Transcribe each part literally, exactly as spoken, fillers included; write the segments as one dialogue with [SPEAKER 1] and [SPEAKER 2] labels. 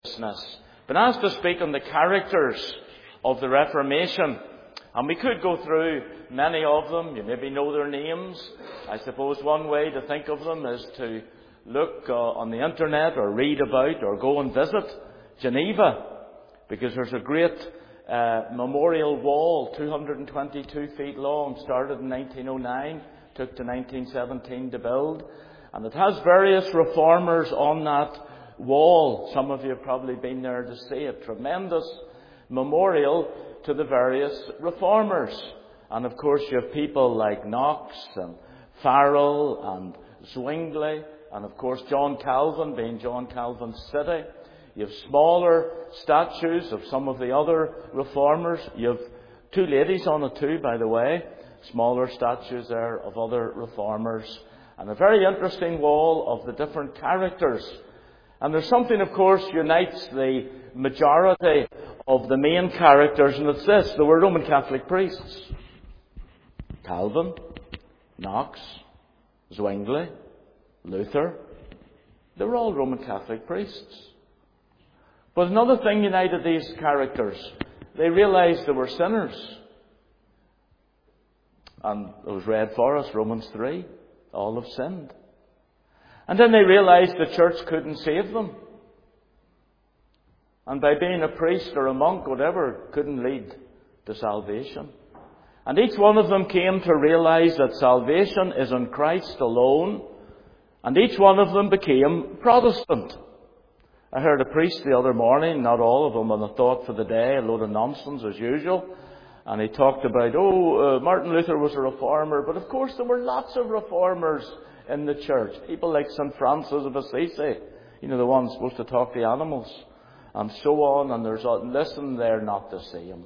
[SPEAKER 1] been asked to speak on the characters of the Reformation. And we could go through many of them. You maybe know their names. I suppose one way to think of them is to look uh, on the internet or read about or go and visit Geneva, because there's a great uh, memorial wall, two hundred twenty-two feet long, started in nineteen oh nine, took to nineteen seventeen to build. And it has various reformers on that wall. Some of you have probably been there to see it. Tremendous memorial to the various reformers. And of course you have people like Knox and Farrell and Zwingli, and of course John Calvin, being John Calvin's city. You have smaller statues of some of the other reformers. You have two ladies on it too, by the way. Smaller statues there of other reformers. And a very interesting wall of the different characters. And there's something, of course, unites the majority of the main characters, and it's this: they were Roman Catholic priests. Calvin, Knox, Zwingli, Luther, they were all Roman Catholic priests. But another thing united these characters: they realized they were sinners. And it was read for us, Romans three, all have sinned. And then they realized the church couldn't save them. And by being a priest or a monk, whatever, couldn't lead to salvation. And each one of them came to realize that salvation is in Christ alone. And each one of them became Protestant. I heard a priest the other morning, not all of them on the thought for the day, a load of nonsense as usual. And he talked about, oh, uh, Martin Luther was a reformer. But of course there were lots of reformers in the church. People like Saint Francis of Assisi, you know, the one supposed to talk to animals, and so on. And there's a, listen, they're not the same.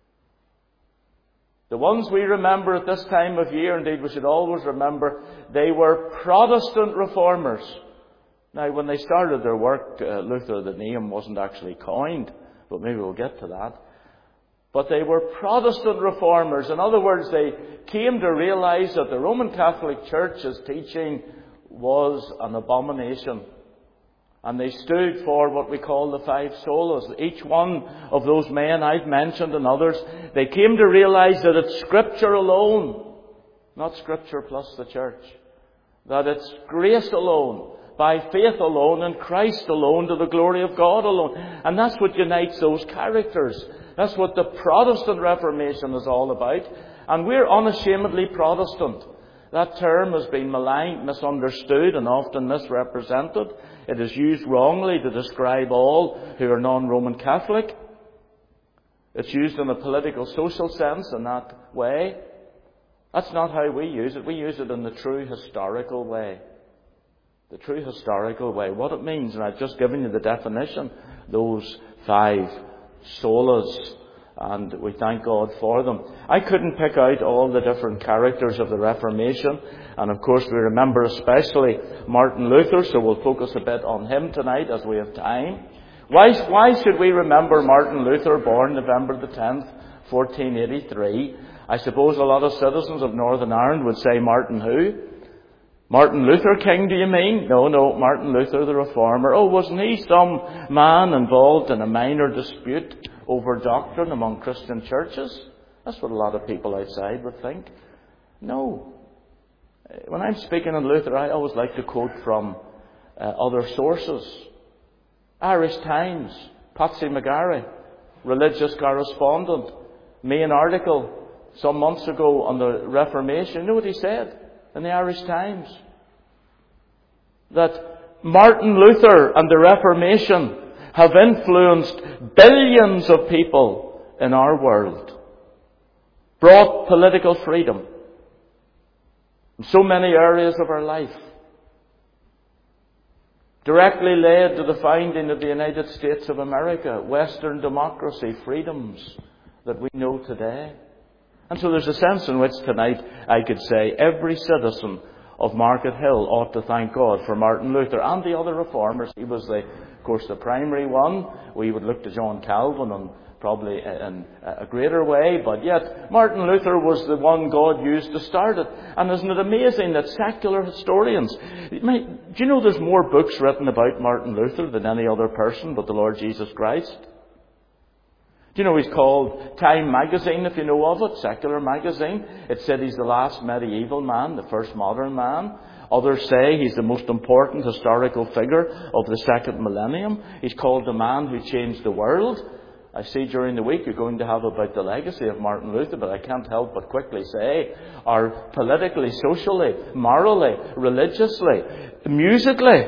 [SPEAKER 1] The ones we remember at this time of year, indeed we should always remember, they were Protestant reformers. Now, when they started their work, uh, Luther, the name wasn't actually coined, but maybe we'll get to that. But they were Protestant reformers. In other words, they came to realize that the Roman Catholic Church's teaching was an abomination. And they stood for what we call the five solas. Each one of those men I've mentioned and others, they came to realize that it's Scripture alone, not Scripture plus the church. That it's grace alone, by faith alone, in Christ alone, to the glory of God alone. And that's what unites those characters. That's what the Protestant Reformation is all about. And we're unashamedly Protestant. That term has been maligned, misunderstood, and often misrepresented. It is used wrongly to describe all who are non-Roman Catholic. It's used in a political, social sense in that way. That's not how we use it. We use it in the true historical way. The true historical way. What it means, and I've just given you the definition, those five solas, and we thank God for them. I couldn't pick out all the different characters of the Reformation, and of course we remember especially Martin Luther, so we'll focus a bit on him tonight as we have time. Why, why should we remember Martin Luther, born November the tenth, fourteen eighty-three? I suppose a lot of citizens of Northern Ireland would say, Martin who? Martin Luther King, do you mean? No, no, Martin Luther the Reformer. Oh, wasn't he some man involved in a minor dispute over doctrine among Christian churches? That's what a lot of people outside would think. No. When I'm speaking on Luther, I always like to quote from uh, other sources. Irish Times, Patsy McGarry, religious correspondent, made an article some months ago on the Reformation. You know what he said in the Irish Times? That Martin Luther and the Reformation have influenced billions of people in our world, brought political freedom in so many areas of our life, directly led to the founding of the United States of America, Western democracy, freedoms that we know today. And so there's a sense in which tonight I could say every citizen of Market Hill ought to thank God for Martin Luther and the other reformers. He was, the, of course, the primary one. We would look to John Calvin and probably in a greater way, but yet Martin Luther was the one God used to start it. And isn't it amazing that secular historians, do you know there's more books written about Martin Luther than any other person but the Lord Jesus Christ? Do you know he's called Time magazine, if you know of it, secular magazine? It said he's the last medieval man, the first modern man. Others say he's the most important historical figure of the second millennium. He's called the man who changed the world. I see during the week you're going to have about the legacy of Martin Luther, but I can't help but quickly say, our politically, socially, morally, religiously, musically,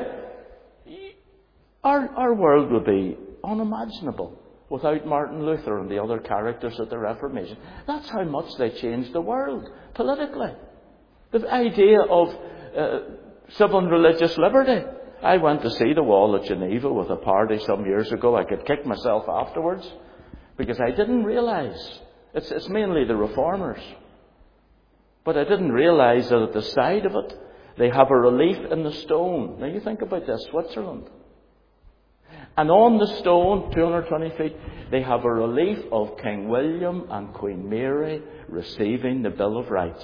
[SPEAKER 1] our, our world would be unimaginable without Martin Luther and the other characters of the Reformation. That's how much they changed the world, politically. The idea of uh, civil and religious liberty. I went to see the wall at Geneva with a party some years ago. I could kick myself afterwards because I didn't realise. It's, it's mainly the reformers. But I didn't realise that at the side of it, they have a relief in the stone. Now you think about this, Switzerland. And on the stone, two hundred twenty feet, they have a relief of King William and Queen Mary receiving the Bill of Rights.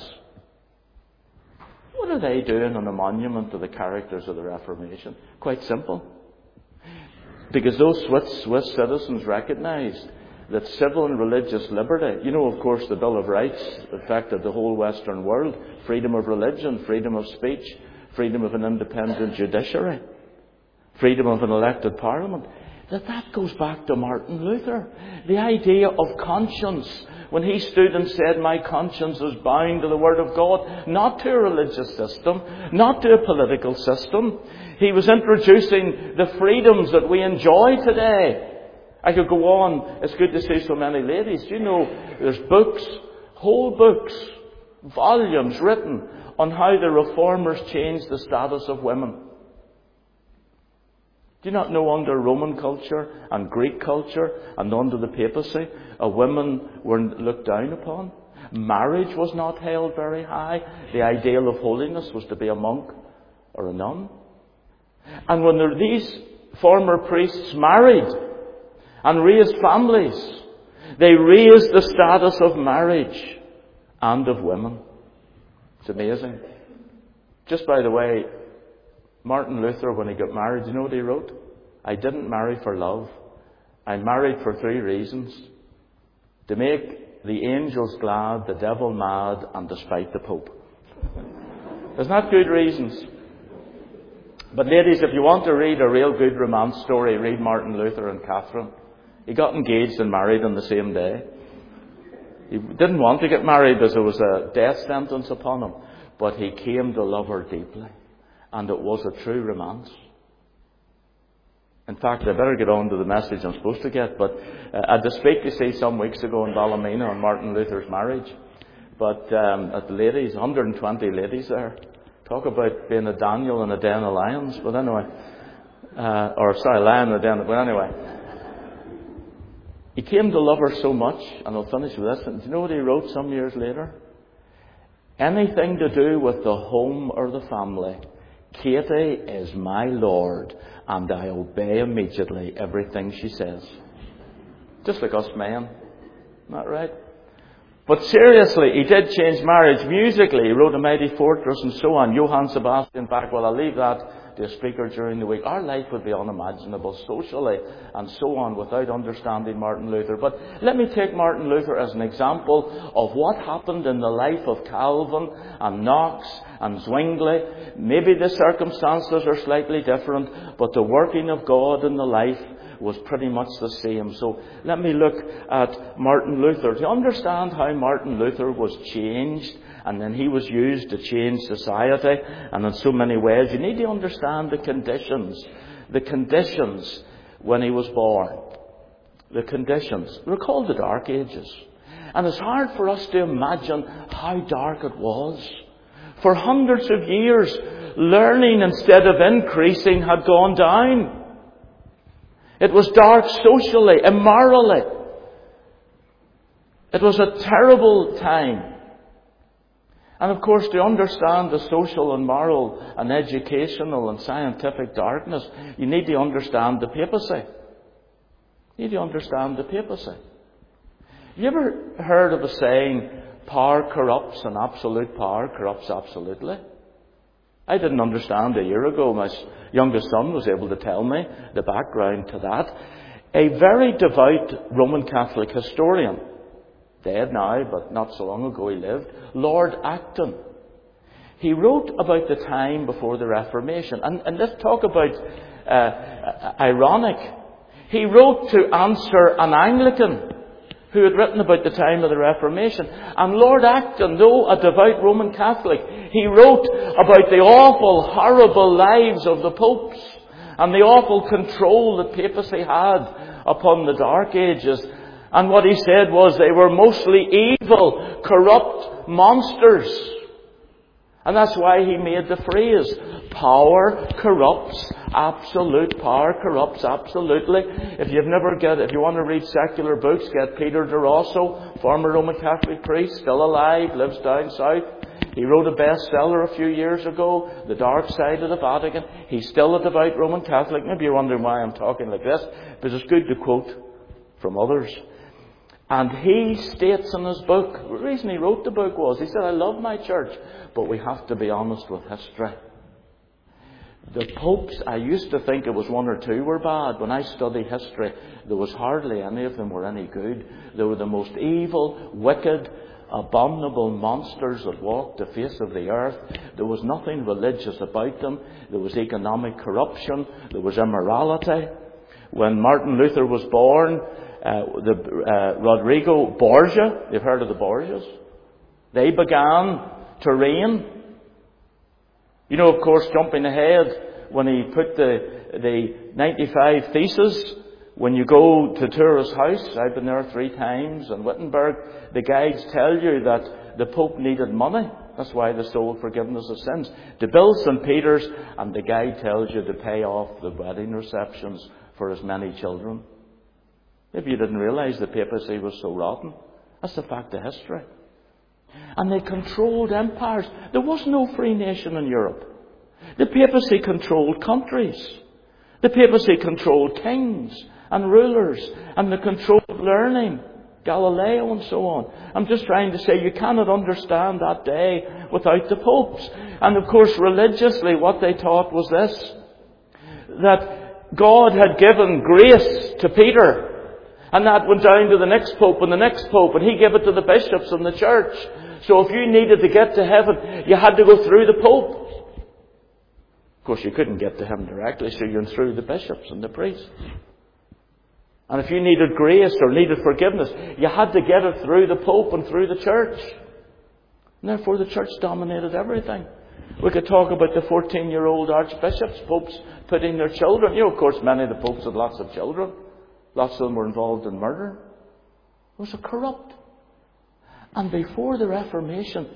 [SPEAKER 1] What are they doing on a monument to the characters of the Reformation? Quite simple. Because those Swiss, Swiss citizens recognised that civil and religious liberty, you know, of course, the Bill of Rights affected the whole Western world. Freedom of religion, freedom of speech, freedom of an independent judiciary, freedom of an elected parliament. That that goes back to Martin Luther. The idea of conscience, when he stood and said, my conscience is bound to the Word of God, not to a religious system, not to a political system. He was introducing the freedoms that we enjoy today. I could go on. It's good to see so many ladies. You know, there's books, whole books, volumes written on how the reformers changed the status of women. Do you not know under Roman culture and Greek culture and under the papacy, a women were looked down upon? Marriage was not held very high. The ideal of holiness was to be a monk or a nun. And when there, these former priests married and raised families, they raised the status of marriage and of women. It's amazing. Just by the way, Martin Luther, when he got married, you know what he wrote? I didn't marry for love. I married for three reasons. To make the angels glad, the devil mad, and to spite the Pope. Isn't that good reasons? But ladies, if you want to read a real good romance story, read Martin Luther and Catherine. He got engaged and married on the same day. He didn't want to get married because there was a death sentence upon him. But he came to love her deeply. And it was a true romance. In fact, I better get on to the message I'm supposed to get. But uh, I had to speak, you see, some weeks ago in Ballymena on Martin Luther's marriage. But um, at the ladies, one hundred twenty ladies there. Talk about being a Daniel in a den of lions. But anyway, uh, or sorry, lion in a den. But anyway, he came to love her so much, and I'll finish with this. And do you know what he wrote some years later? Anything to do with the home or the family, Katie is my Lord, and I obey immediately everything she says. Just like us men. Isn't that right? But seriously, he did change marriage musically. He wrote A Mighty Fortress and so on. Johann Sebastian Bach. Well, I'll leave that to a speaker during the week. Our life would be unimaginable socially and so on without understanding Martin Luther. But let me take Martin Luther as an example of what happened in the life of Calvin and Knox and Zwingli. Maybe the circumstances are slightly different, but the working of God in the life was pretty much the same. So let me look at Martin Luther. To understand how Martin Luther was changed, and then he was used to change society, and in so many ways, you need to understand the conditions. The conditions when he was born. The conditions. They're called the Dark Ages. And it's hard for us to imagine how dark it was. For hundreds of years, learning instead of increasing had gone down. It was dark socially, immorally. It was a terrible time. And of course, to understand the social and moral and educational and scientific darkness, you need to understand the papacy. You need to understand the papacy. Have you ever heard of a saying, power corrupts and absolute power corrupts absolutely? I didn't understand a year ago. My youngest son was able to tell me the background to that. A very devout Roman Catholic historian, dead now, but not so long ago he lived, Lord Acton. He wrote about the time before the Reformation. And, and let's talk about uh, ironic. He wrote to answer an Anglican who had written about the time of the Reformation. And Lord Acton, though a devout Roman Catholic, he wrote about the awful, horrible lives of the popes and the awful control that papacy had upon the Dark Ages. And what he said was they were mostly evil, corrupt monsters. And that's why he made the phrase, power corrupts, absolute power corrupts absolutely. If you've never get, if you want to read secular books, get Peter de Rosso, former Roman Catholic priest, still alive, lives down south. He wrote a bestseller a few years ago, The Dark Side of the Vatican. He's still a devout Roman Catholic. Maybe you're wondering why I'm talking like this, but it's good to quote from others. And he states in his book, the reason he wrote the book was, he said, I love my church, but we have to be honest with history. The popes, I used to think it was one or two were bad. When I study history, there was hardly any of them were any good. They were the most evil, wicked, abominable monsters that walked the face of the earth. There was nothing religious about them. There was economic corruption. There was immorality. When Martin Luther was born, uh, the uh, Rodrigo Borgia, you've heard of the Borgias? They began to reign. You know, of course, jumping ahead, when he put the the ninety-five Theses, when you go to tour his house, I've been there three times in Wittenberg, the guides tell you that the Pope needed money. That's why they sold forgiveness of sins. To build Saint Peter's, and the guide tells you to pay off the wedding receptions for as many children. Maybe you didn't realise the papacy was so rotten. That's the fact of history. And they controlled empires. There was no free nation in Europe. The papacy controlled countries. The papacy controlled kings and rulers. And they controlled learning. Galileo and so on. I'm just trying to say you cannot understand that day without the popes. And of course religiously what they taught was this. That God had given grace to Peter. And that went down to the next pope and the next pope. And he gave it to the bishops and the church. So if you needed to get to heaven, you had to go through the pope. Of course, you couldn't get to him directly, so you went through the bishops and the priests. And if you needed grace or needed forgiveness, you had to get it through the pope and through the church. And therefore, the church dominated everything. We could talk about the fourteen-year-old archbishops, popes putting their children. You know, of course, many of the popes had lots of children. Lots of them were involved in murder. It was a corrupt. And before the Reformation,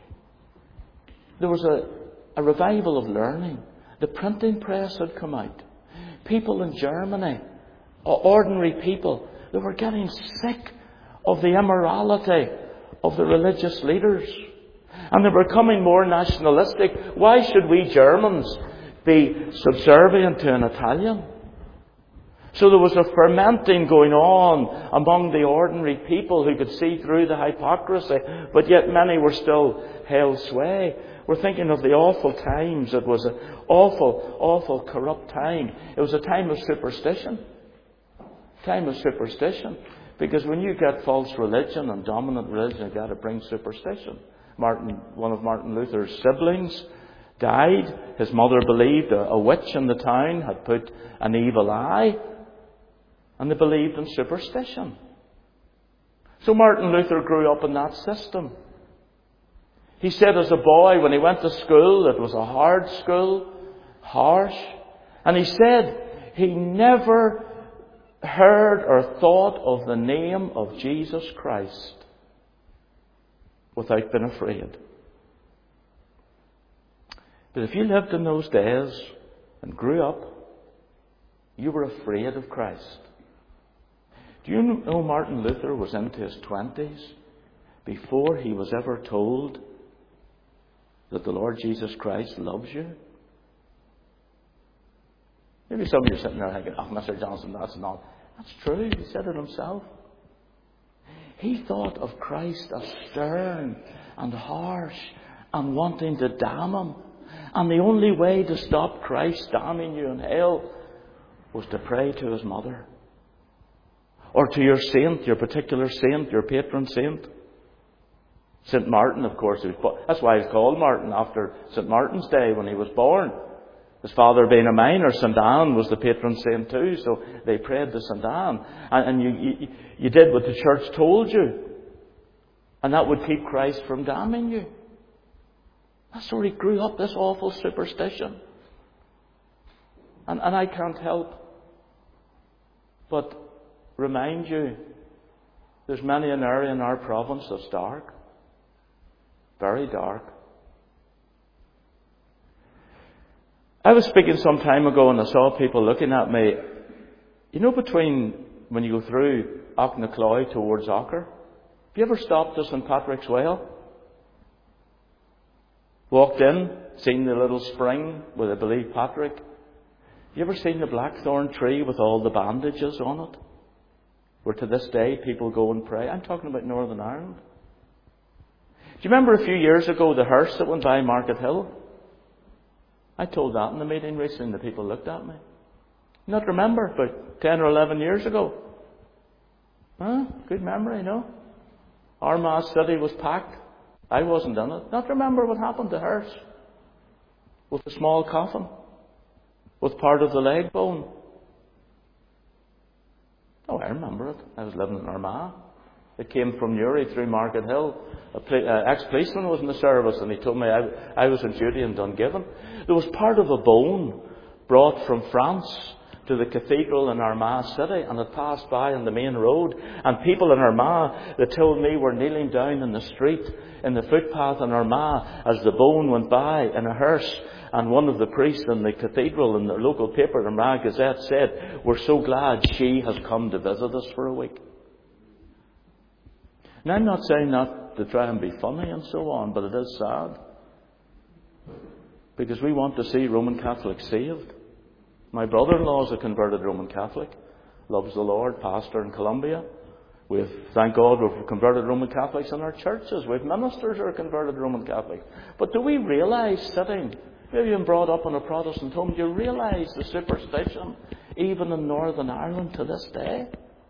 [SPEAKER 1] there was a, a revival of learning. The printing press had come out. People in Germany, ordinary people, they were getting sick of the immorality of the religious leaders. And they were becoming more nationalistic. Why should we Germans be subservient to an Italian? So there was a fermenting going on among the ordinary people who could see through the hypocrisy, but yet many were still held sway. We're thinking of the awful times. It was an awful, awful corrupt time. It was a time of superstition. Time of superstition. Because when you get false religion and dominant religion, you've got to bring superstition. Martin, one of Martin Luther's siblings, died. His mother believed a, a witch in the town had put an evil eye. And they believed in superstition. So Martin Luther grew up in that system. He said as a boy, when he went to school, it was a hard school, harsh. And he said he never heard or thought of the name of Jesus Christ without being afraid. But if you lived in those days and grew up, you were afraid of Christ. Do you know Martin Luther was into his twenties before he was ever told that the Lord Jesus Christ loves you? Maybe some of you are sitting there thinking, oh, Mister Johnson, that's not. That's true. He said it himself. He thought of Christ as stern and harsh and wanting to damn him. And the only way to stop Christ damning you in hell was to pray to his mother. Or to your saint, your particular saint, your patron saint. Saint Martin, of course. That's why he's called Martin, after Saint Martin's Day when he was born. His father being a miner, Saint Anne was the patron saint too, so they prayed to Saint Anne. And, and you, you, you did what the church told you. And that would keep Christ from damning you. That's where he grew up, this awful superstition. And, and I can't help but remind you, there's many an area in our province that's dark. Very dark. I was speaking some time ago and I saw people looking at me. You know, between when you go through Auchnacloy towards Ocker, have you ever stopped at Saint Patrick's Well? Walked in, seen the little spring with, I believe, Patrick. You ever seen the blackthorn tree with all the bandages on it? Where to this day people go and pray. I'm talking about Northern Ireland. Do you remember a few years ago the hearse that went by Market Hill? I told that in the meeting recently and the people looked at me. Not remember, about ten or eleven years ago. Huh? Good memory, no? Armagh City was packed. I wasn't in it. Not remember what happened to hearse. With a small coffin. With part of the leg bone. Oh, I remember it. I was living in Armagh. It came from Newry through Market Hill. An pl- uh, ex-policeman was in the service and he told me I, I was on duty in Dungiven. There was part of a bone brought from France to the cathedral in Armagh City, and it passed by on the main road. And people in Armagh, they told me, were kneeling down in the street, in the footpath in Armagh, as the bone went by in a hearse. And one of the priests in the cathedral, in the local paper, the Armagh Gazette, said, "We're so glad she has come to visit us for a week." Now, I'm not saying that to try and be funny and so on, but it is sad. Because we want to see Roman Catholics saved. My brother-in-law is a converted Roman Catholic. Loves the Lord, pastor in Colombia. We've, thank God, we've converted Roman Catholics in our churches. We've ministers who are converted Roman Catholics. But do we realise, sitting, maybe you've been brought up in a Protestant home, do you realise the superstition, even in Northern Ireland to this day?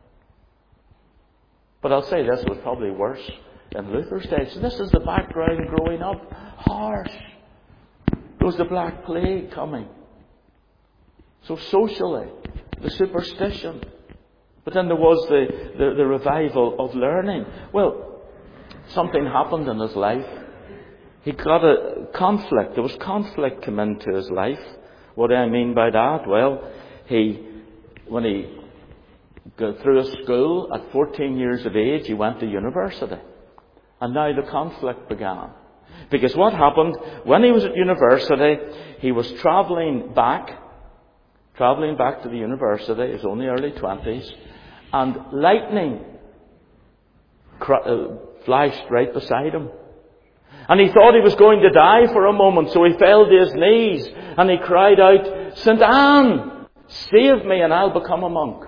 [SPEAKER 1] But I'll say this was probably worse in Luther's day. So this is the background growing up. Harsh. There was the Black Plague coming. So socially, the superstition. But then there was the, the, the revival of learning. Well, something happened in his life. He got a conflict. There was conflict come into his life. What do I mean by that? Well, he, when he got through his school at fourteen years of age, he went to university. And now the conflict began. Because what happened, when he was at university, he was travelling back, travelling back to the university, he was only early twenties, and lightning flashed right beside him. And he thought he was going to die for a moment, so he fell to his knees, and he cried out, "Saint Anne, save me and I'll become a monk."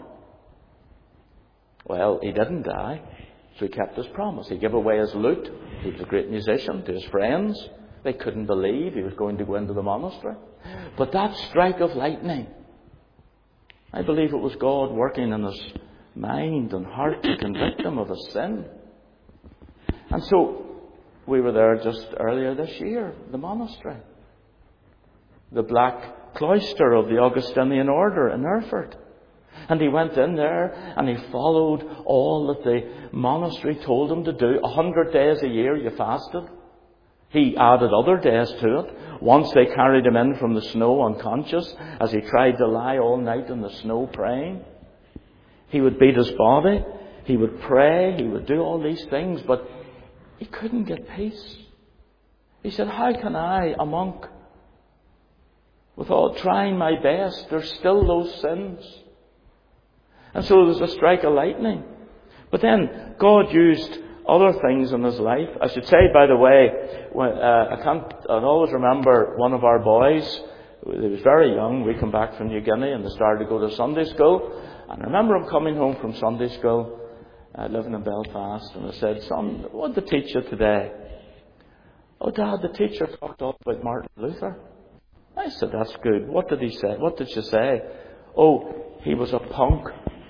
[SPEAKER 1] Well, he didn't die, so he kept his promise. He gave away his lute. He was a great musician to his friends. They couldn't believe he was going to go into the monastery. But that strike of lightning, I believe it was God working in his mind and heart to convict him of his sin. And so we were there just earlier this year, the monastery. The Black Cloister of the Augustinian Order in Erfurt. And he went in there and he followed all that the monastery told him to do. A hundred days a year you fasted. He added other days to it. Once they carried him in from the snow unconscious as he tried to lie all night in the snow praying. He would beat his body. He would pray. He would do all these things. But he couldn't get peace. He said, "How can I, a monk, with all trying my best, there's still those sins." And so there's a strike of lightning. But then God used other things in his life. I should say, by the way, when, uh, I can't, I always remember one of our boys, he was very young, we come back from New Guinea and they started to go to Sunday school. And I remember him coming home from Sunday school uh, living in Belfast, and I said, "Son, what did the teacher today?" "Oh, Dad, the teacher talked all about Martin Luther." I said, "That's good. What did he say? What did she say?" "Oh, he was a punk."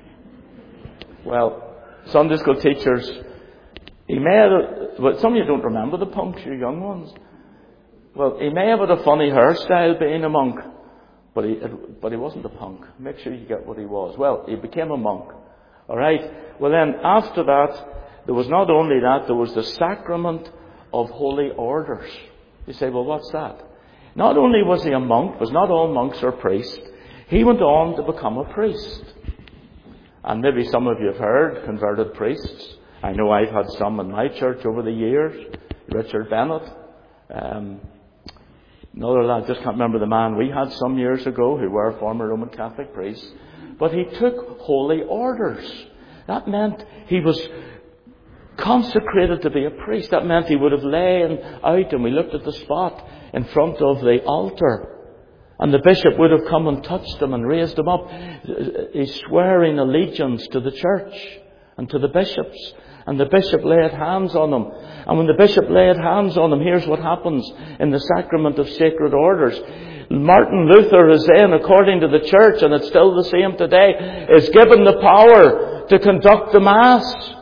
[SPEAKER 1] Well, Sunday school teachers, he may have, well, some of you don't remember the punks, you young ones. Well, he may have had a funny hairstyle being a monk, but he, but he wasn't a punk. Make sure you get what he was. Well, he became a monk. Alright? Well then, after that, there was not only that, there was the sacrament of holy orders. You say, well, what's that? Not only was he a monk, because not all monks are priests, he went on to become a priest. And maybe some of you have heard converted priests. I know I've had some in my church over the years. Richard Bennett. Um, another lad, just can't remember the man we had some years ago who were former Roman Catholic priests. But he took holy orders. That meant he was consecrated to be a priest. That meant he would have lain out, and we looked at the spot in front of the altar. And the bishop would have come and touched him and raised him up. He's swearing allegiance to the church and to the bishops. And the bishop laid hands on him. And when the bishop laid hands on him, here's what happens in the sacrament of sacred orders. Martin Luther is then, according to the church, and it's still the same today, is given the power to conduct the Mass.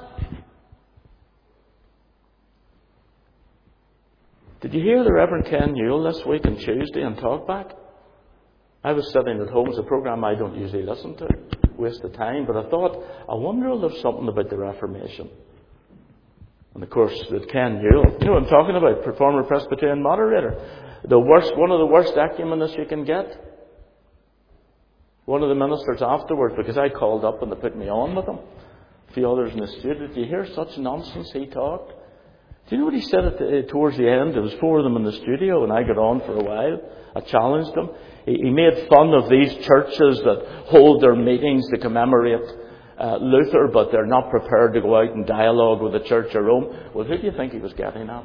[SPEAKER 1] Did you hear the Reverend Ken Newell this week on Tuesday on Talkback? I was sitting at home. It's a program I don't usually listen to. Waste of time. But I thought, I wonder if there's something about the Reformation. And of course, with Ken Newell, you know what I'm talking about, former Presbyterian moderator. The worst, one of the worst ecumenists you can get. One of the ministers afterwards, because I called up and they put me on with him. A few others in the studio. Did you hear such nonsense he talked? Do you know what he said at the, towards the end? There was four of them in the studio, and I got on for a while. I challenged him. He, he made fun of these churches that hold their meetings to commemorate uh, Luther, but they're not prepared to go out and dialogue with the Church of Rome. Well, who do you think he was getting at?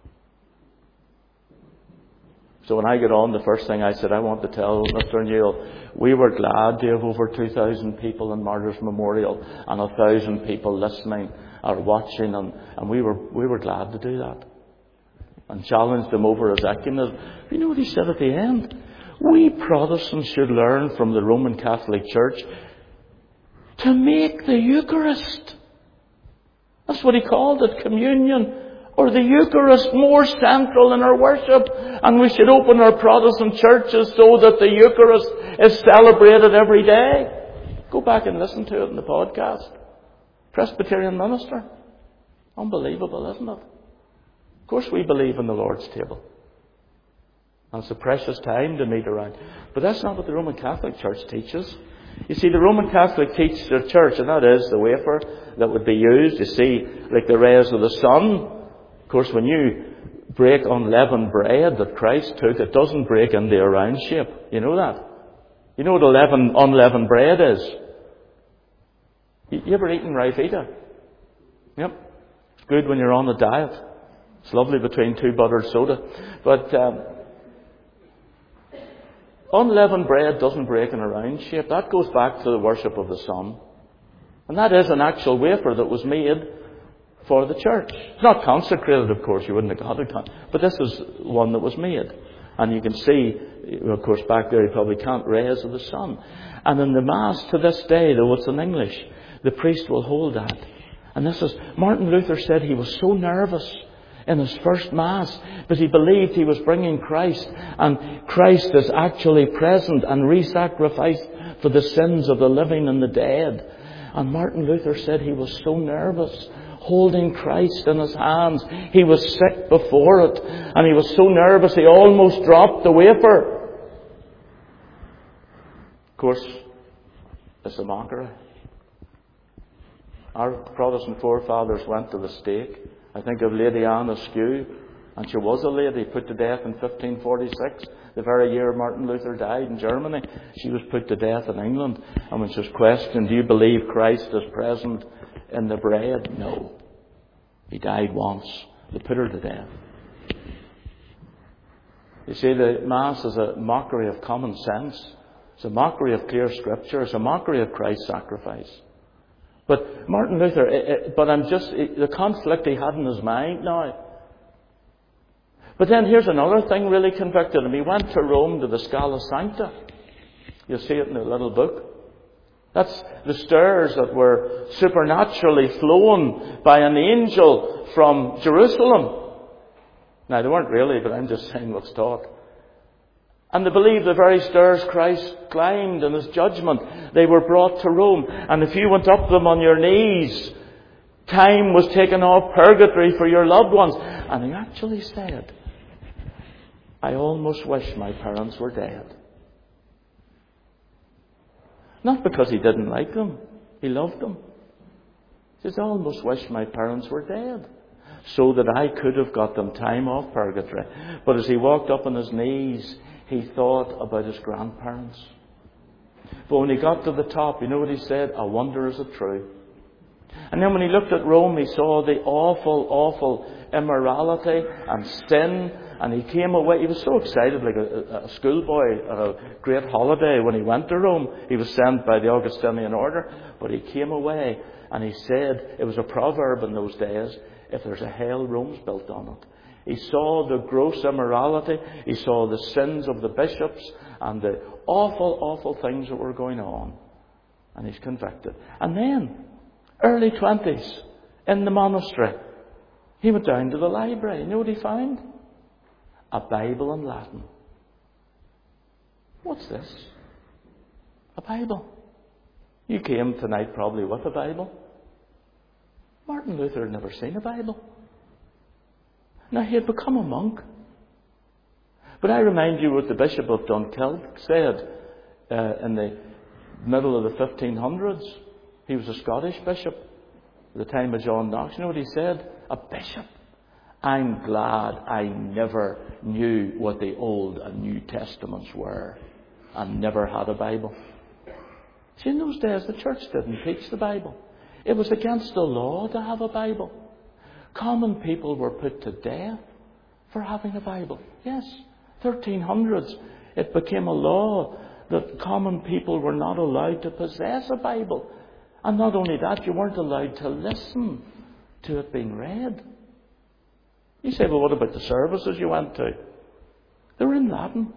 [SPEAKER 1] So when I got on, the first thing I said, I want to tell Mister Newell, we were glad to have over two thousand people in Martyrs Memorial and a thousand people listening or watching, and, and we were we were glad to do that. And challenged him over his ecumenism. You know what he said at the end? We Protestants should learn from the Roman Catholic Church to make the Eucharist. That's what he called it, communion. Or the Eucharist more central in our worship. And we should open our Protestant churches so that the Eucharist is celebrated every day. Go back and listen to it in the podcast. Presbyterian minister. Unbelievable, isn't it? Of course we believe in the Lord's table. And it's a precious time to meet around. But that's not what the Roman Catholic Church teaches. You see, the Roman Catholic teaches their church, and that is the wafer that would be used. You see, like the rays of the sun. Of course, when you break unleavened bread that Christ took, it doesn't break into a round shape. You know that? You know what unleavened, unleavened bread is? You ever eaten Ryvita? Yep. It's good when you're on a diet. It's lovely between two buttered soda. But um, unleavened bread doesn't break in a round shape. That goes back to the worship of the sun. And that is an actual wafer that was made for the church. It's not consecrated, of course. You wouldn't have got it. But this is one that was made. And you can see, of course, back there you probably can't, rays of the sun. And in the Mass to this day, though it's in English, the priest will hold that. And this is, Martin Luther said he was so nervous in his first Mass, but he believed he was bringing Christ, and Christ is actually present and re-sacrificed for the sins of the living and the dead. And Martin Luther said he was so nervous holding Christ in his hands. He was sick before it, and he was so nervous he almost dropped the wafer. Of course, it's a mockery. Our Protestant forefathers went to the stake. I think of Lady Anne Askew, and she was a lady put to death in fifteen forty-six, the very year Martin Luther died in Germany. She was put to death in England, and when she was questioned, do you believe Christ is present in the bread? No. He died once. They put her to death. You see, the Mass is a mockery of common sense. It's a mockery of clear Scripture. It's a mockery of Christ's sacrifice. But Martin Luther, it, it, but I'm just, it, the conflict he had in his mind now. But then here's another thing really convicted him. He went to Rome to the Scala Sancta. You'll see it in the little book. That's the stairs that were supernaturally flown by an angel from Jerusalem. Now, they weren't really, but I'm just saying what's taught. And they believe the very stairs Christ climbed in his judgment, they were brought to Rome. And if you went up them on your knees, time was taken off purgatory for your loved ones. And he actually said, I almost wish my parents were dead. Not because he didn't like them. He loved them. He says, I almost wish my parents were dead, so that I could have got them time off purgatory. But as he walked up on his knees, he thought about his grandparents. But when he got to the top, you know what he said? I wonder, is it true? And then when he looked at Rome, he saw the awful, awful immorality and sin. And he came away, he was so excited, like a, a schoolboy at a great holiday when he went to Rome. He was sent by the Augustinian order. But he came away and he said, it was a proverb in those days, if there's a hell, Rome's built on it. He saw the gross immorality. He saw the sins of the bishops and the awful, awful things that were going on. And he's convicted. And then, early twenties, in the monastery, he went down to the library. You know what he found? A Bible in Latin. What's this? A Bible. You came tonight probably with a Bible. Martin Luther had never seen a Bible. Now, he had become a monk. But I remind you what the Bishop of Dunkeld said uh, in the middle of the fifteen hundreds. He was a Scottish bishop at the time of John Knox. You know what he said? A bishop. I'm glad I never knew what the Old and New Testaments were and never had a Bible. See, in those days, the church didn't teach the Bible. It was against the law to have a Bible. Common people were put to death for having a Bible. Yes, thirteen hundreds, it became a law that common people were not allowed to possess a Bible. And not only that, you weren't allowed to listen to it being read. You say, well, what about the services you went to? They were in Latin.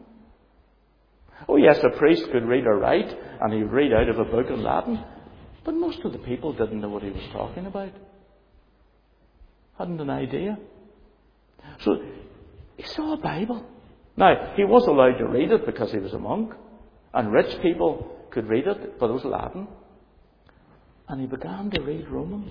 [SPEAKER 1] Oh yes, a priest could read or write, and he'd read out of a book in Latin. But most of the people didn't know what he was talking about. Hadn't an idea. So, he saw a Bible. Now, he was allowed to read it because he was a monk. And rich people could read it, but it was Latin. And he began to read Romans.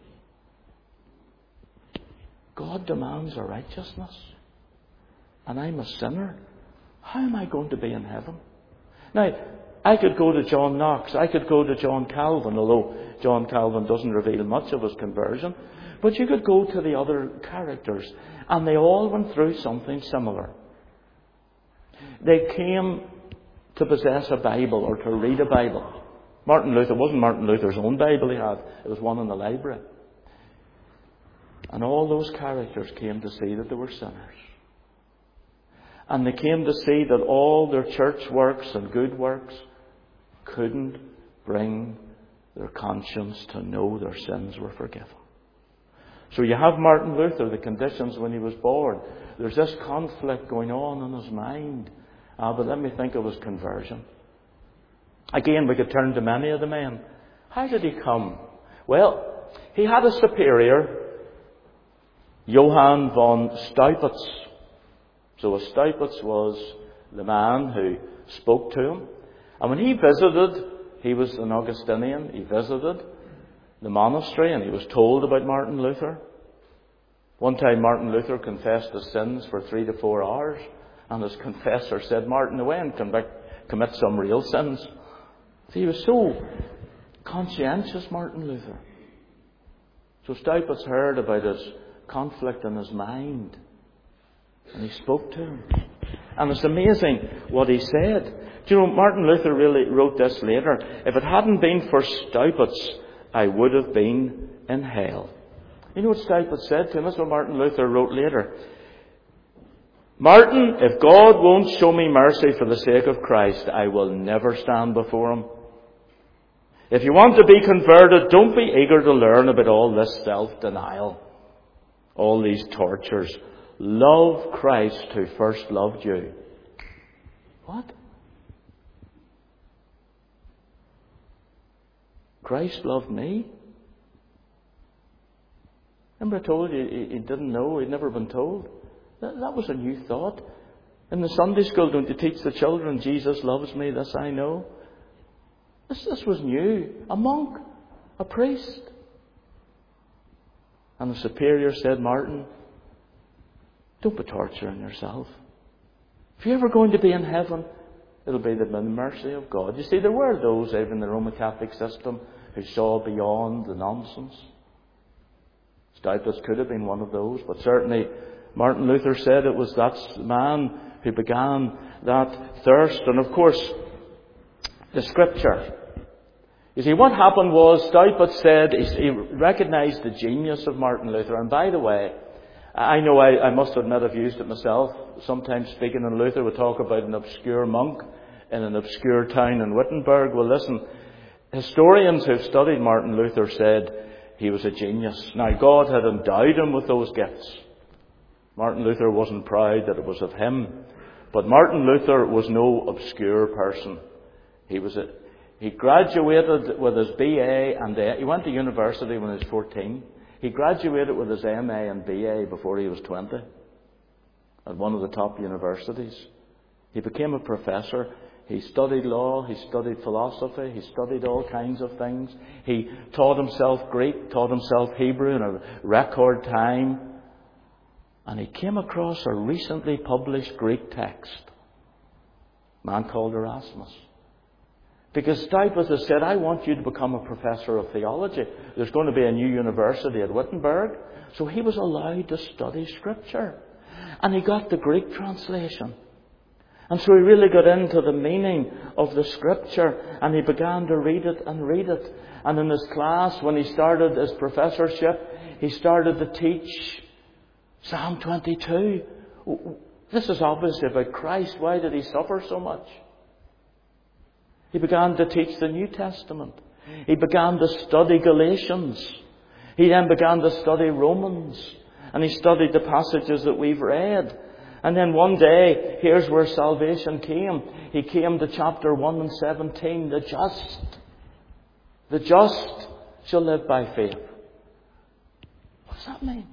[SPEAKER 1] God demands a righteousness. And I'm a sinner. How am I going to be in heaven? Now, I could go to John Knox. I could go to John Calvin, although John Calvin doesn't reveal much of his conversion. But you could go to the other characters, and they all went through something similar. They came to possess a Bible or to read a Bible. Martin Luther, it wasn't Martin Luther's own Bible he had. It was one in the library. And all those characters came to see that they were sinners. And they came to see that all their church works and good works couldn't bring their conscience to know their sins were forgiven. So you have Martin Luther, the conditions when he was born. There's this conflict going on in his mind. Ah, but let me think of his conversion. Again, we could turn to many of the men. How did he come? Well, he had a superior, Johann von Staupitz. So Staupitz was the man who spoke to him. And when he visited, he was an Augustinian, he visited the monastery and he was told about Martin Luther. One time Martin Luther confessed his sins for three to four hours, and his confessor said, Martin, away and commit, commit some real sins. See, he was so conscientious, Martin Luther. So Staupitz heard about his conflict in his mind, and he spoke to him. And it's amazing what he said. Do you know, Martin Luther really wrote this later. If it hadn't been for Staupitz, I would have been in hell. You know what Staupitz said to him? That's what Martin Luther wrote later. Martin, if God won't show me mercy for the sake of Christ, I will never stand before him. If you want to be converted, don't be eager to learn about all this self-denial, all these tortures. Love Christ who first loved you. What? Christ loved me? Remember I told you he didn't know, he'd never been told? That, that was a new thought. In the Sunday school, don't you teach the children, Jesus loves me, this I know? This, this was new. A monk, a priest. And the superior said, Martin, don't be torturing yourself. If you're ever going to be in heaven, it'll be the mercy of God. You see, there were those, even in the Roman Catholic system, who saw beyond the nonsense. Doubtless could have been one of those, but certainly Martin Luther said it was that man who began that thirst. And of course, the Scripture. You see, what happened was, Staupitz said, he recognised the genius of Martin Luther. And by the way, I know I, I must admit I've used it myself. Sometimes speaking in Luther, we talk about an obscure monk in an obscure town in Wittenberg. Well, listen, historians who've studied Martin Luther said he was a genius. Now, God had endowed him with those gifts. Martin Luther wasn't proud that it was of him. But Martin Luther was no obscure person. He was a, he graduated with his B A and A. He went to university when he was fourteen. He graduated with his M A and B A before he was twenty at one of the top universities. He became a professor. He studied law, he studied philosophy, he studied all kinds of things. He taught himself Greek, taught himself Hebrew in a record time. And he came across a recently published Greek text, a man called Erasmus. Because Staupitz has said, I want you to become a professor of theology. There's going to be a new university at Wittenberg. So he was allowed to study Scripture. And he got the Greek translation. And so he really got into the meaning of the Scripture, and he began to read it and read it. And in his class, when he started his professorship, he started to teach Psalm twenty-two. This is obviously about Christ. Why did he suffer so much? He began to teach the New Testament. He began to study Galatians. He then began to study Romans. And he studied the passages that we've read. And then one day, here's where salvation came. He came to chapter one and seventeen. The just, the just shall live by faith. What does that mean?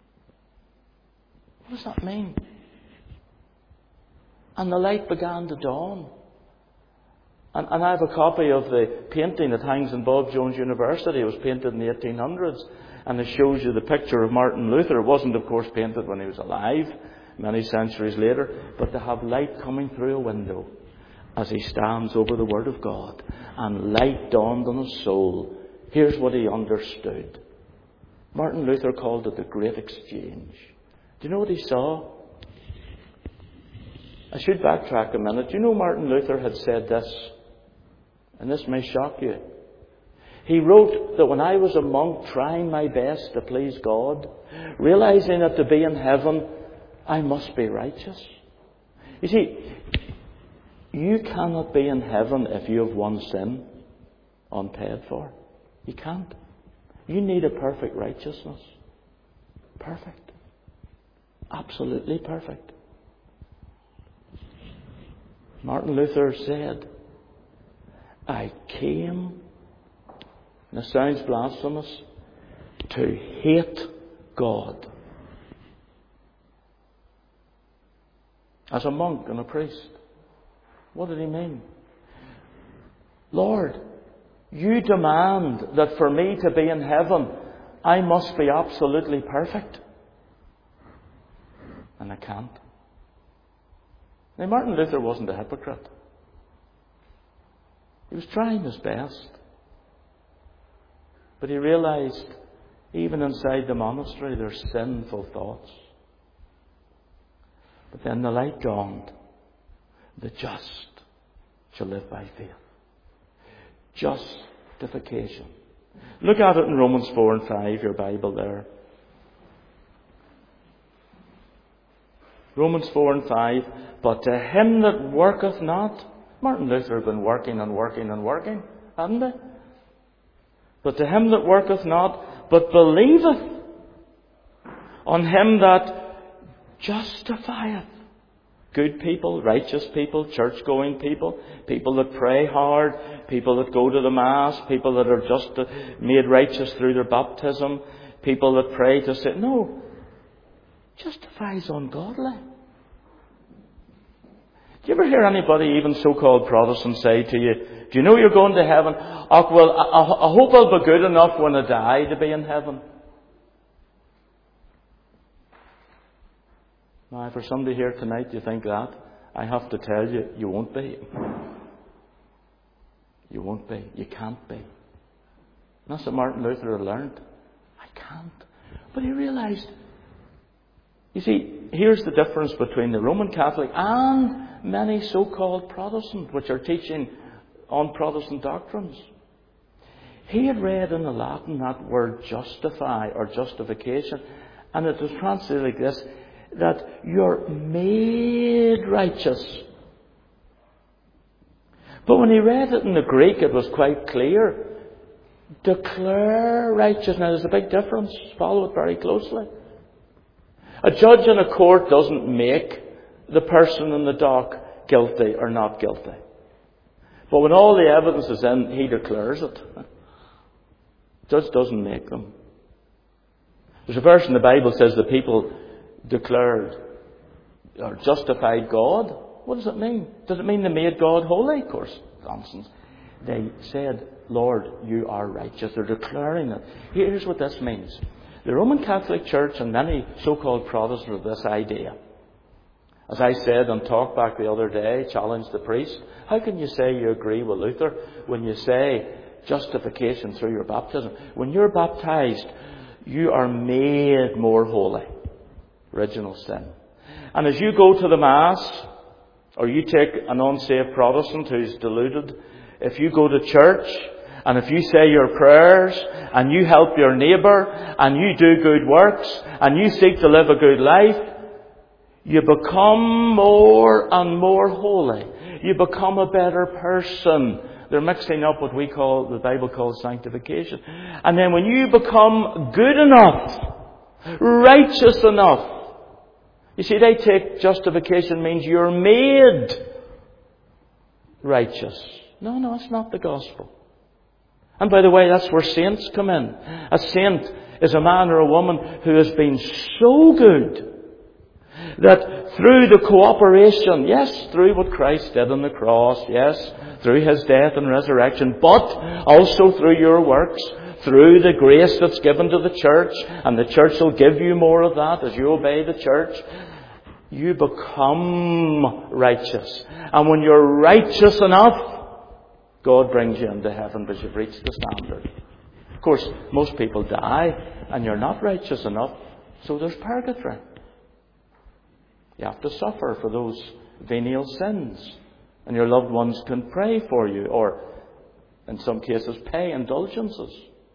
[SPEAKER 1] What does that mean? And the light began to dawn. And, and I have a copy of the painting that hangs in Bob Jones University. It was painted in the eighteen hundreds. And it shows you the picture of Martin Luther. It wasn't, of course, painted when he was alive, many centuries later, but to have light coming through a window as he stands over the Word of God, and light dawned on his soul. Here's what he understood. Martin Luther called it the Great Exchange. Do you know what he saw? I should backtrack a minute. Do you know Martin Luther had said this? And this may shock you. He wrote that when I was a monk trying my best to please God, realizing that to be in heaven, I must be righteous. You see, you cannot be in heaven if you have one sin unpaid for. You can't. You need a perfect righteousness. Perfect. Absolutely perfect. Martin Luther said, I came, and it sounds blasphemous, to hate God. As a monk and a priest. What did he mean? Lord, you demand that for me to be in heaven, I must be absolutely perfect. And I can't. Now, Martin Luther wasn't a hypocrite. He was trying his best. But he realized, even inside the monastery, there's sinful thoughts. But then the light dawned. The just shall live by faith. Justification. Look at it in Romans four and five, your Bible there. Romans four and five. But to him that worketh not. Martin Luther had been working and working and working, hadn't he? But to him that worketh not, but believeth on him that justifieth. Good people, righteous people, church-going people, people that pray hard, people that go to the Mass, people that are just made righteous through their baptism, people that pray to say, no, justifies ungodly. Do you ever hear anybody, even so-called Protestants, say to you, do you know you're going to heaven? Oh, well, I, I hope I'll be good enough when I die to be in heaven. Now, for somebody here tonight, you think that, I have to tell you, you won't be. You won't be. You can't be. And that's what Martin Luther learned. I can't. But he realised, you see, here's the difference between the Roman Catholic and many so-called Protestant, which are teaching on Protestant doctrines. He had read in the Latin that word justify or justification, and it was translated like this, that you're made righteous. But when he read it in the Greek, it was quite clear. Declare righteous. Now, there's a big difference. Follow it very closely. A judge in a court doesn't make the person in the dock guilty or not guilty. But when all the evidence is in, he declares it. Judge doesn't make them. There's a verse in the Bible that says the people declared or justified God. What does it mean? Does it mean they made God holy? Of course, nonsense. They said, Lord, you are righteous. They're declaring it. Here's what this means. The Roman Catholic Church and many so-called Protestants have this idea. As I said on talk back the other day, challenged the priest, how can you say you agree with Luther when you say justification through your baptism? When you're baptized, you are made more holy. Original sin. And as you go to the Mass, or you take an unsaved Protestant who's deluded, if you go to church, and if you say your prayers, and you help your neighbour, and you do good works, and you seek to live a good life, you become more and more holy. You become a better person. They're mixing up what we call, the Bible calls sanctification. And then when you become good enough, righteous enough, you see, they take justification means you're made righteous. No, no, it's not the gospel. And by the way, that's where saints come in. A saint is a man or a woman who has been so good that through the cooperation, yes, through what Christ did on the cross, yes, through His death and resurrection, but also through your works, through the grace that's given to the church, and the church will give you more of that as you obey the church, you become righteous. And when you're righteous enough, God brings you into heaven because you've reached the standard. Of course, most people die and you're not righteous enough, so there's purgatory. You have to suffer for those venial sins. And your loved ones can pray for you, or in some cases pay indulgences.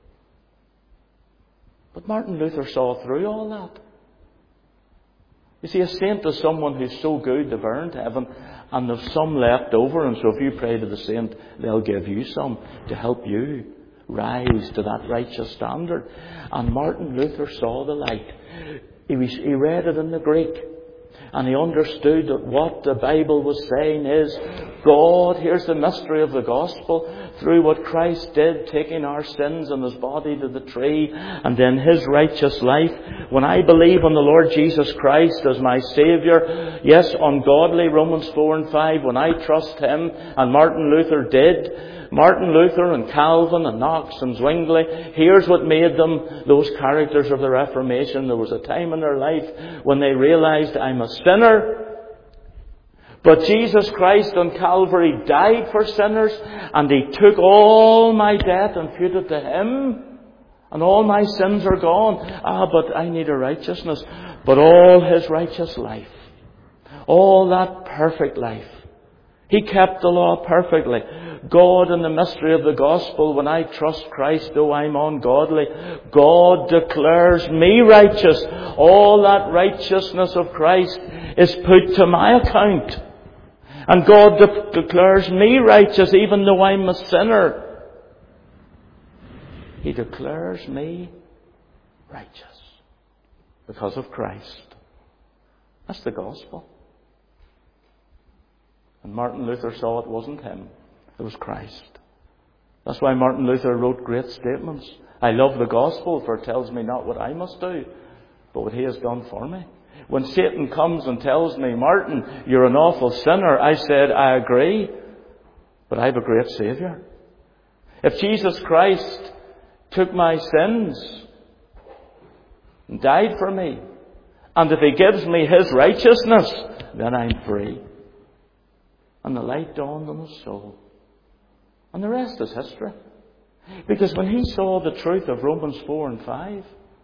[SPEAKER 1] But Martin Luther saw through all that. You see, a saint is someone who's so good they've earned heaven, and there's some left over, and so if you pray to the saint, they'll give you some to help you rise to that righteous standard. And Martin Luther saw the light. He, was, he read it in the Greek, and he understood that what the Bible was saying is, God, here's the mystery of the gospel, through what Christ did, taking our sins in His body to the tree, and then His righteous life. When I believe on the Lord Jesus Christ as my Saviour, yes, ungodly, Romans four and five, when I trust Him, and Martin Luther did, Martin Luther and Calvin and Knox and Zwingli, here's what made them those characters of the Reformation. There was a time in their life when they realised, I'm a sinner, but Jesus Christ on Calvary died for sinners, and He took all my debt and put it to Him, and all my sins are gone. Ah, but I need a righteousness. But all His righteous life, all that perfect life, He kept the law perfectly. God, in the mystery of the gospel, when I trust Christ, though I'm ungodly, God declares me righteous. All that righteousness of Christ is put to my account. And God de- declares me righteous even though I'm a sinner. He declares me righteous because of Christ. That's the gospel. And Martin Luther saw it wasn't him, it was Christ. That's why Martin Luther wrote great statements. I love the gospel, for it tells me not what I must do, but what he has done for me. When Satan comes and tells me, Martin, you're an awful sinner, I said, I agree, but I have a great Saviour. If Jesus Christ took my sins and died for me, and if he gives me his righteousness, then I'm free. And the light dawned on his soul. And the rest is history. Because when he saw the truth of Romans four and five,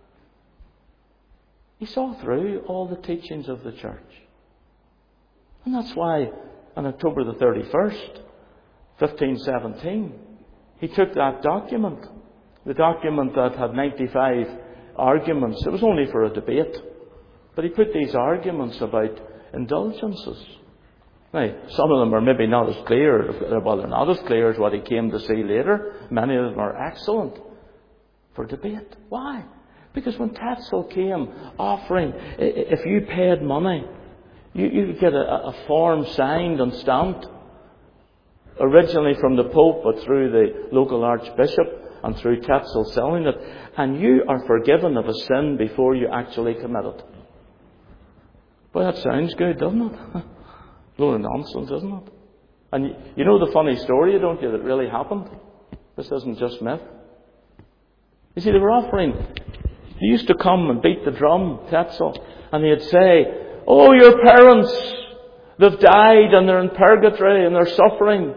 [SPEAKER 1] he saw through all the teachings of the church. And that's why on October the thirty-first, fifteen seventeen, he took that document, the document that had ninety-five arguments. It was only for a debate. But he put these arguments about indulgences. Now, some of them are maybe not as clear, well, they're not as clear as what he came to see later. Many of them are excellent for debate. Why? Because when Tetzel came offering, if you paid money, you, you could get a, a form signed and stamped, originally from the Pope, but through the local Archbishop and through Tetzel selling it, and you are forgiven of a sin before you actually commit it. Well, that sounds good, doesn't it? A load of nonsense, isn't it? And you, you know the funny story, don't you, that really happened? This isn't just myth. You see, they were offering, they used to come and beat the drum, Tetzel, and they'd say, oh, your parents, they've died and they're in purgatory and they're suffering.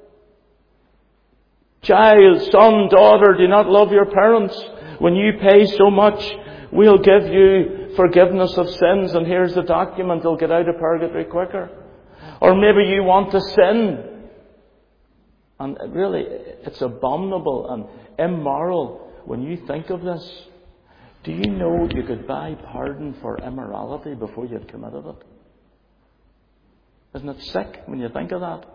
[SPEAKER 1] Child, son, daughter, do you not love your parents? When you pay so much, we'll give you forgiveness of sins, and here's the document, they'll get out of purgatory quicker. Or maybe you want to sin. And really, it's abominable and immoral when you think of this. Do you know you could buy pardon for immorality before you'd committed it? Isn't it sick when you think of that?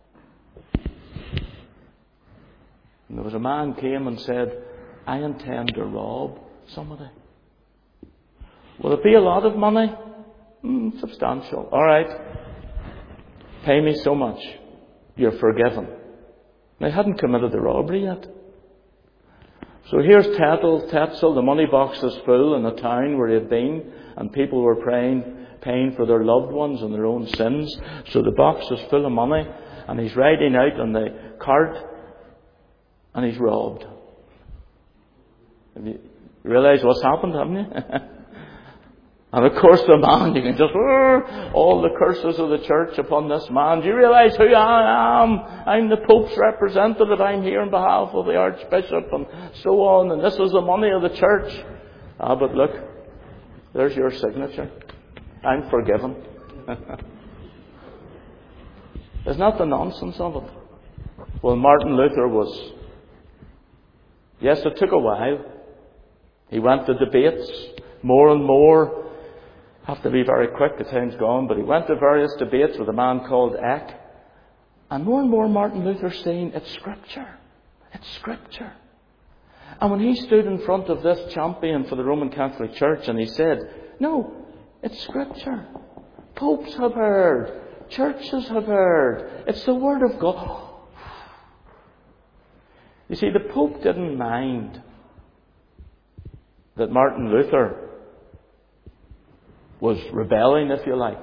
[SPEAKER 1] And there was a man came and said, I intend to rob somebody. Will it be a lot of money? Mm, substantial. All right. Pay me so much. You're forgiven. They hadn't committed the robbery yet. So here's Tetzel, Tetzel, the money box is full in the town where he had been, and people were praying, paying for their loved ones and their own sins. So the box is full of money, and he's riding out on the cart, and he's robbed. Have you realised what's happened, haven't you? And of course the man, you can just, all the curses of the church upon this man. Do you realise who I am? I'm the Pope's representative. I'm here on behalf of the Archbishop and so on. And this is the money of the church. Ah, but look, there's your signature. I'm forgiven. Isn't that the nonsense of it? Well, Martin Luther was, yes, it took a while. He went to debates more and more. Have to be very quick, the time's gone, but he went to various debates with a man called Eck. And more and more Martin Luther saying, it's Scripture. It's Scripture. And when he stood in front of this champion for the Roman Catholic Church and he said, no, it's Scripture. Popes have heard. Churches have heard. It's the Word of God. You see, the Pope didn't mind that Martin Luther was rebelling, if you like.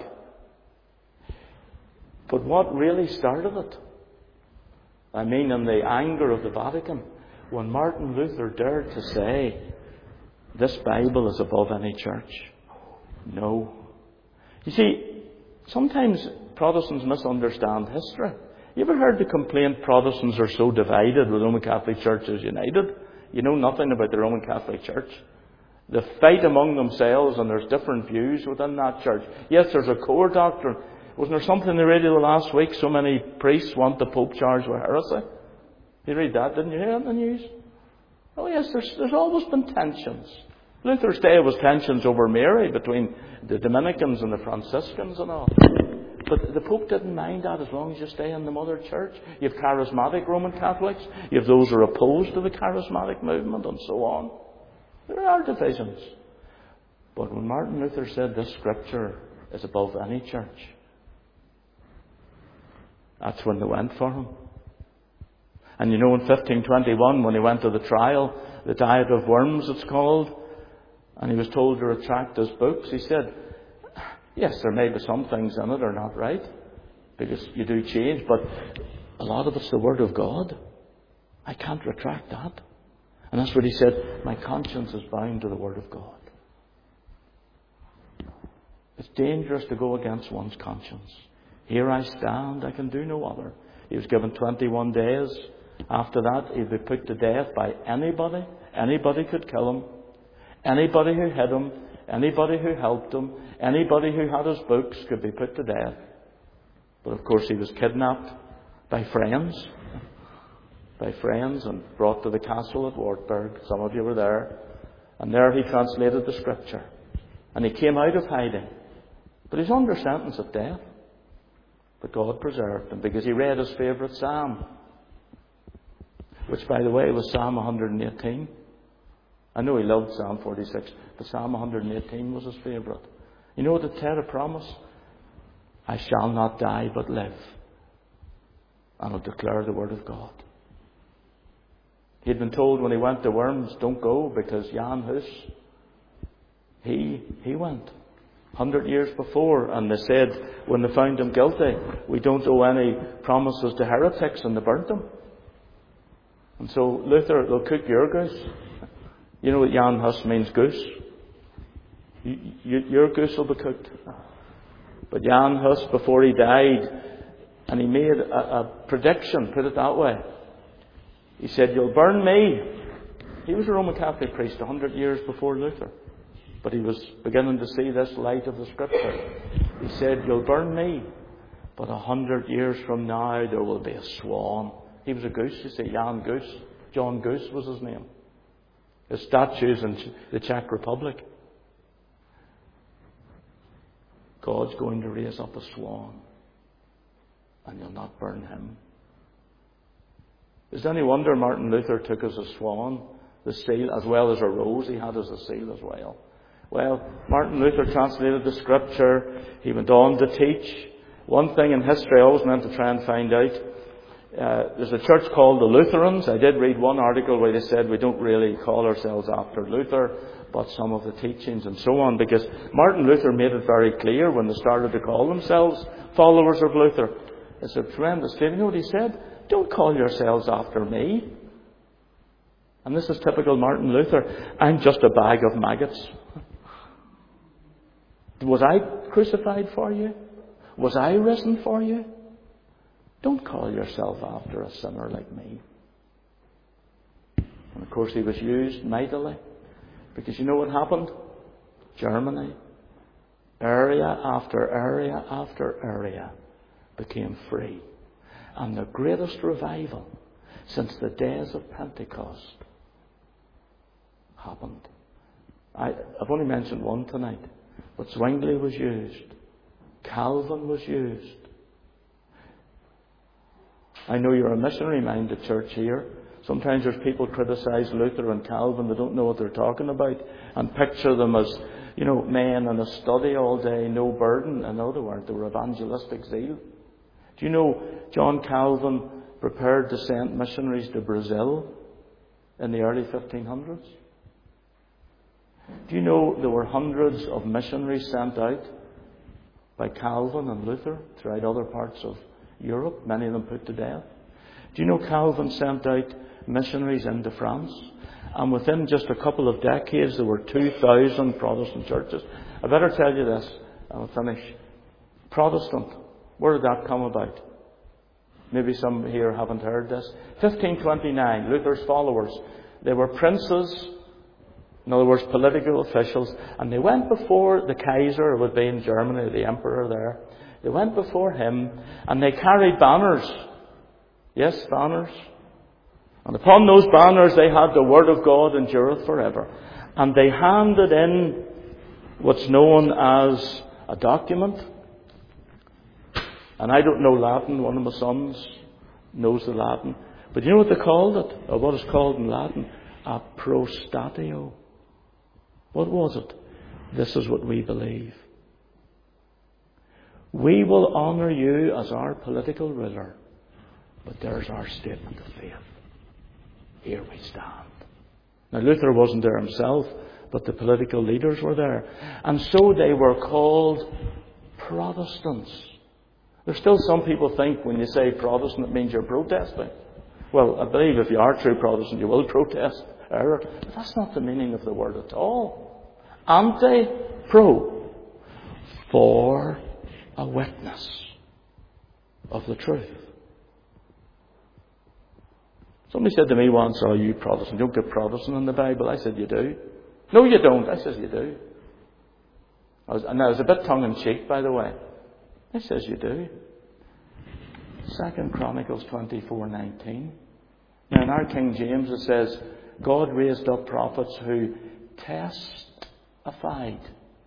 [SPEAKER 1] But what really started it? I mean, in the anger of the Vatican, when Martin Luther dared to say, this Bible is above any church. No. You see, sometimes Protestants misunderstand history. You ever heard the complaint Protestants are so divided, the Roman Catholic Church is united? You know nothing about the Roman Catholic Church. They fight among themselves and there's different views within that church. Yes, there's a core doctrine. Wasn't there something in the radio last week? So many priests want the Pope charged with heresy. You read that, didn't you hear it in the news? Oh yes, there's, there's always been tensions. Luther's day was tensions over Mary between the Dominicans and the Franciscans and all. But the Pope didn't mind that as long as you stay in the Mother Church. You have charismatic Roman Catholics. You have those who are opposed to the charismatic movement and so on. There are divisions. But when Martin Luther said this scripture is above any church, that's when they went for him. And you know, in fifteen twenty-one, when he went to the trial, the Diet of Worms it's called, and he was told to retract his books, he said, yes, there may be some things in it are not right, because you do change, but a lot of it's the Word of God. I can't retract that. And that's what he said, my conscience is bound to the Word of God. It's dangerous to go against one's conscience. Here I stand, I can do no other. He was given twenty-one days. After that, he'd be put to death by anybody. Anybody could kill him. Anybody who hit him. Anybody who helped him. Anybody who had his books could be put to death. But of course he was kidnapped by friends. By friends and brought to the castle at Wartburg. Some of you were there. And there he translated the scripture. And he came out of hiding. But he's under sentence of death. But God preserved him because he read his favourite psalm. Which, by the way, was Psalm one hundred eighteen. I know he loved Psalm forty-six, but Psalm one hundred eighteen was his favourite. You know what it had a promise? I shall not die but live, and will declare the word of God. He had been told when he went to Worms, don't go, because Jan Hus, he, he went. Hundred years before, and they said, when they found him guilty, we don't owe any promises to heretics, and they burnt him. And so, Luther, they'll cook your goose. You know what Jan Hus means, goose? You, you, your goose will be cooked. But Jan Hus, before he died, and he made a, a prediction, put it that way. He said, you'll burn me. He was a Roman Catholic priest a hundred years before Luther. But he was beginning to see this light of the Scripture. He said, you'll burn me, but a hundred years from now there will be a swan. He was a goose, you see, Jan Goose. John Goose was his name. His statues in the Czech Republic. God's going to raise up a swan, and you'll not burn him. Is it any wonder Martin Luther took as a swan, the seal, as well as a rose he had as a seal as well? Well, Martin Luther translated the Scripture. He went on to teach. One thing in history I always meant to try and find out. Uh, there's a church called the Lutherans. I did read one article where they said we don't really call ourselves after Luther, but some of the teachings and so on, because Martin Luther made it very clear when they started to call themselves followers of Luther. It's a tremendous thing. You know what he said? Don't call yourselves after me. And this is typical Martin Luther. I'm just a bag of maggots. Was I crucified for you? Was I risen for you? Don't call yourself after a sinner like me. And of course he was used mightily. Because you know what happened? Germany, area after area after area, became free. And the greatest revival since the days of Pentecost happened. I, I've only mentioned one tonight. But Zwingli was used. Calvin was used. I know you're a missionary-minded church here. Sometimes there's people criticize Luther and Calvin. They don't know what they're talking about and picture them as, you know, men in a study all day, no burden. And no, they weren't. They were evangelistic zeal. Do you know John Calvin prepared to send missionaries to Brazil in the early fifteen hundreds? Do you know there were hundreds of missionaries sent out by Calvin and Luther throughout other parts of Europe, many of them put to death? Do you know Calvin sent out missionaries into France? And within just a couple of decades, there were two thousand Protestant churches. I better tell you this, and I'll finish. Protestant, where did that come about? Maybe some here haven't heard this. fifteen twenty-nine, Luther's followers, they were princes. In other words, political officials. And they went before the Kaiser, who would be in Germany, the emperor there. They went before him and they carried banners. Yes, banners. And upon those banners they had the word of God endureth forever. And they handed in what's known as a document. And I don't know Latin. One of my sons knows the Latin. But you know what they called it? Or what it's called in Latin? A prostatio. What was it? This is what we believe. We will honour you as our political ruler. But there's our statement of faith. Here we stand. Now Luther wasn't there himself, but the political leaders were there. And so they were called Protestants. There's still some people think when you say Protestant it means you're protesting. Well, I believe if you are true Protestant you will protest error. But that's not the meaning of the word at all. Anti-pro. For a witness of the truth. Somebody said to me once, "Oh, you Protestant, you don't get Protestant in the Bible." I said, "You do." "No, you don't." I says, "You do." I was, and I was a bit tongue-in-cheek, by the way. I says, "You do." Second Chronicles twenty-four nineteen. Now in our King James it says, God raised up prophets who testified.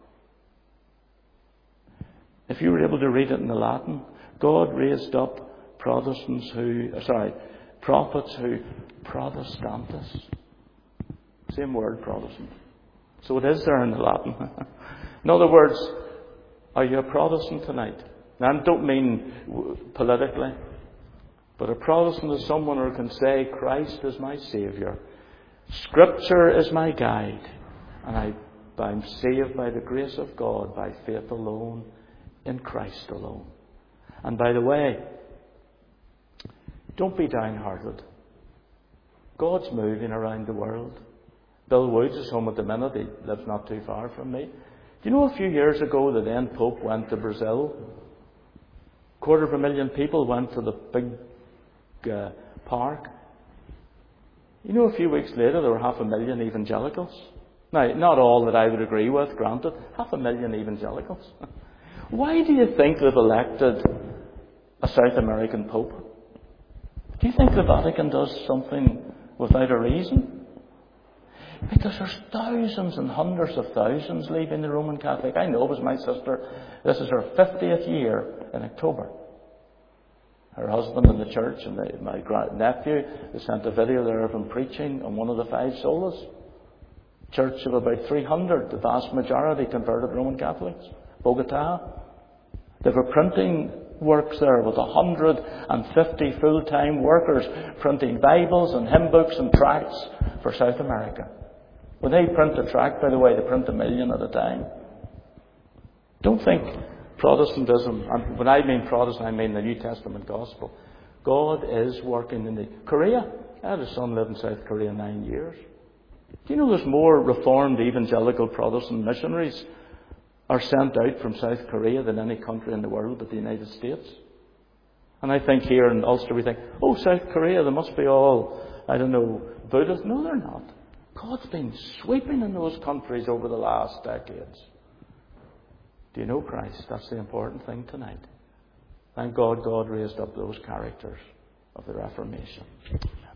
[SPEAKER 1] If you were able to read it in the Latin, God raised up Protestants who, sorry, prophets who Protestantis. Same word, Protestant. So it is there in the Latin. In other words, are you a Protestant tonight? Now I don't mean politically, but a Protestant is someone who can say, Christ is my Saviour, Scripture is my guide, and I, I'm saved by the grace of God, by faith alone, in Christ alone. And by the way, don't be downhearted. God's moving around the world. Bill Woods is home at the minute. He lives not too far from me. Do you know a few years ago the then Pope went to Brazil? A quarter of a million people went to the big uh, park. You know, a few weeks later there were half a million evangelicals. Now, not all that I would agree with, granted. Half a million evangelicals. Why do you think they've elected a South American Pope? Do you think the Vatican does something without a reason? Because there's thousands and hundreds of thousands leaving the Roman Catholic. I know, it was my sister. This is her fiftieth year in October. Her husband in the church and the, my nephew, they sent a video there of him preaching on one of the five solas. Church of about three hundred, the vast majority converted Roman Catholics. Bogota. They have a printing works there with one hundred fifty full-time workers printing Bibles and hymn books and tracts for South America. When they print a tract, by the way, they print a million at a time. Don't think Protestantism, and when I mean Protestant, I mean the New Testament gospel. God is working in the Korea. I had a son live in South Korea nine years. Do you know there's more Reformed evangelical Protestant missionaries are sent out from South Korea than any country in the world but the United States? And I think here in Ulster we think, oh, South Korea, they must be all, I don't know, Buddhist. No, they're not. God's been sweeping in those countries over the last decades. Do you know Christ? That's the important thing tonight. Thank God God raised up those characters of the Reformation.